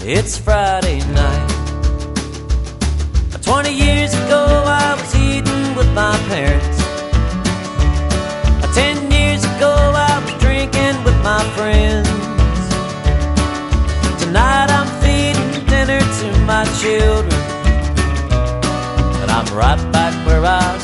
It's Friday night. 20 years ago I was eating with my parents. 10 years ago I was drinking with my friends. Tonight I'm feeding dinner to my children, and I'm right back where I